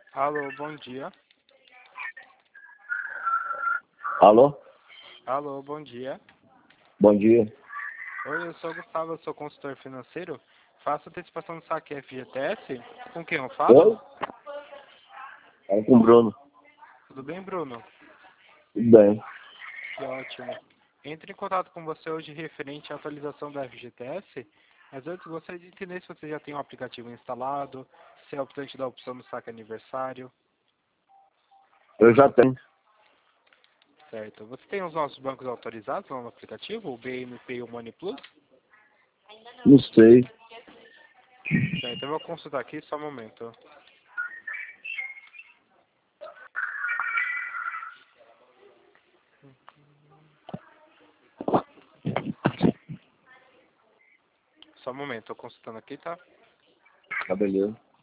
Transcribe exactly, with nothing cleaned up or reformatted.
Alô, bom dia. Alô? Alô, bom dia. Bom dia. Oi, eu sou o Gustavo, eu sou consultor financeiro. Faço antecipação do saque F G T S. Com quem eu falo? Oi? Fala com o Bruno. Tudo bem, Bruno? Tudo bem. Que ótimo. Entre em contato com você hoje referente à atualização da F G T S, mas antes gostaria de entender se você já tem o aplicativo instalado, se é optante da opção do saque aniversário. Eu já tenho. Certo. Você tem os nossos bancos autorizados lá no aplicativo, o B M P e o Money Plus? Não sei. Certo, eu vou consultar aqui, só um momento. Só um momento, estou consultando aqui, tá? Tá beleza.